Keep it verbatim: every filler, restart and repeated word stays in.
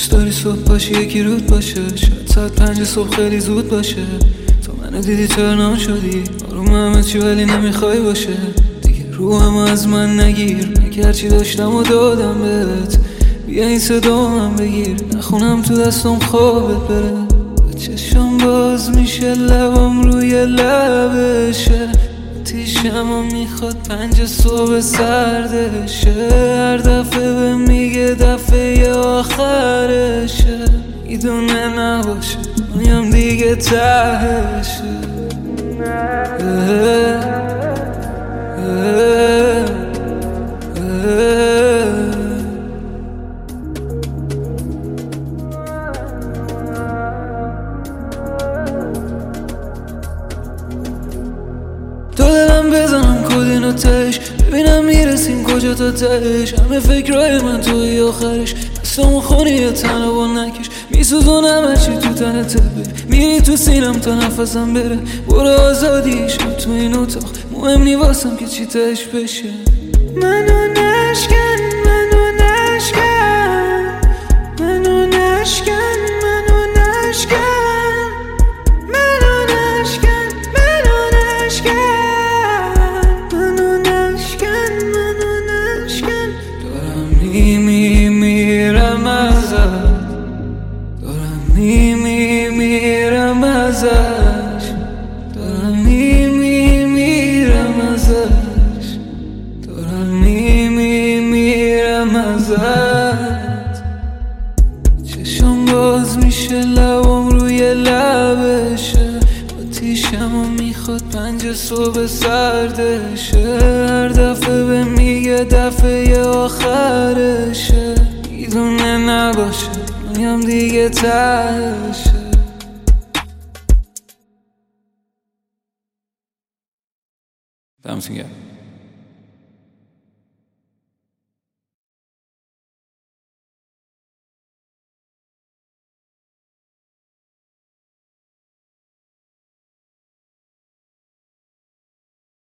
دوست داری صبح باشی یکی رود باشه، شاید ساعت پنج صبح خیلی زود باشه. تو منو دیدی ترنان شدی، آروم همه چی ولی نمیخوای باشه. دیگه روحم از من نگیر، مگر چی داشتم و دادم بهت. بیا این صدا من بگیر، نخونم تو دستم خوابت بره. چشم باز میشه لبم روی لبشه، تیشم میخواد پنج صبح سردشه. هر دفعه به میگه دفعه آخرشه، میدونه نباشه مایم دیگه تهشه. تو دلم بزنم کدینو تش، ببینم میرسیم کجا تا تش. همه فکرهای من توی آخرش، دستمو خونی یا تنها با نکش. میسوزونم هرچی تو تنته بره، میری تو سینم تا نفسم بره. برو آزادیشم تو این اتاق، مهم نی واسم که چی تش بشه. منو نشکن منو نشکن منو نشکن منو نشکن منو نشکن منو نشکن منو نشکن. دارم میمی میرم ازت، دارم میمی میرم ازش، دارم میمی میرم ازش، دارم میمی میرم ازت. چشم باز میشه لبم روی لبشه، آتیشم میخواد پنج صبح سردشه. هر دفعه به میگه دفعه آخرشه، میدونه نباشه مایم دیگه تهشه. دمتون گرم.